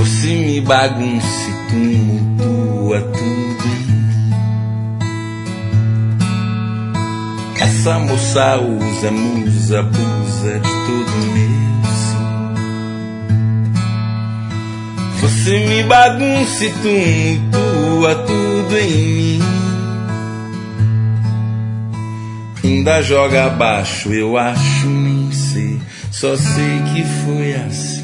Você me bagunça e tumultua tudo em mim. Essa moça usa, musa, abusa de todo meu sim. Você me bagunça e tumultua tudo em mim. Ainda joga abaixo, eu acho, nem sei. Só sei que foi assim.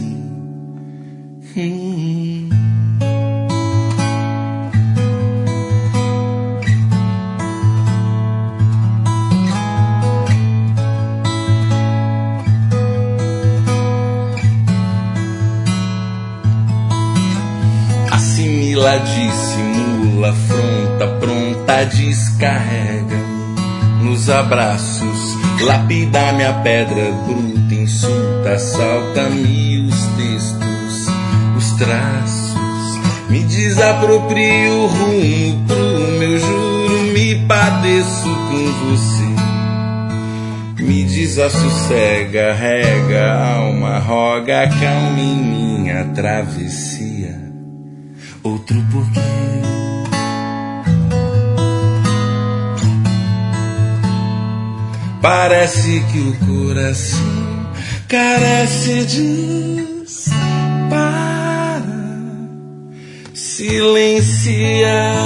Assimila, dissimula, afronta, pronta, descarrega nos abraços, lapida minha pedra bruta, insulta, assalta-me os textos, os traços, me desaproprio o rumo pro meu juro, me padeço com você, me desassossega, rega, alma, roga, calma em minha travessia, outro porquê. Parece que o coração carece de para, silencia,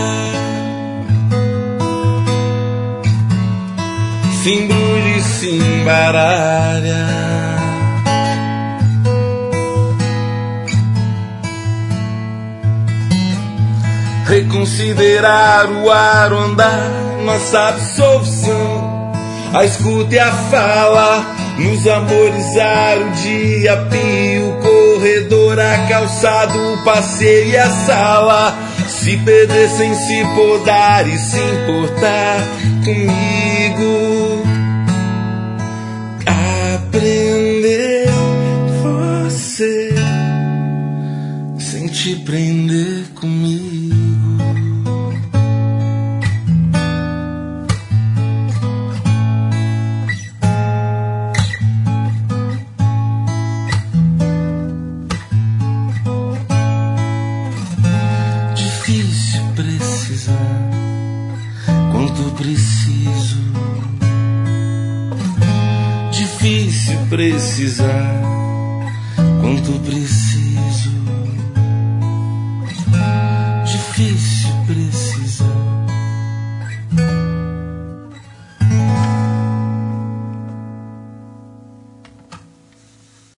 se embrulha e se embaralha. Reconsiderar o ar, o andar, nossa absolvição. A escuta e a fala, nos amorizar o dia, pio, corredor, a calçado, o passeio e a sala. Se perder sem se podar e se importar comigo. Aprender você sem te prender comigo. Preciso, difícil precisar, quanto preciso.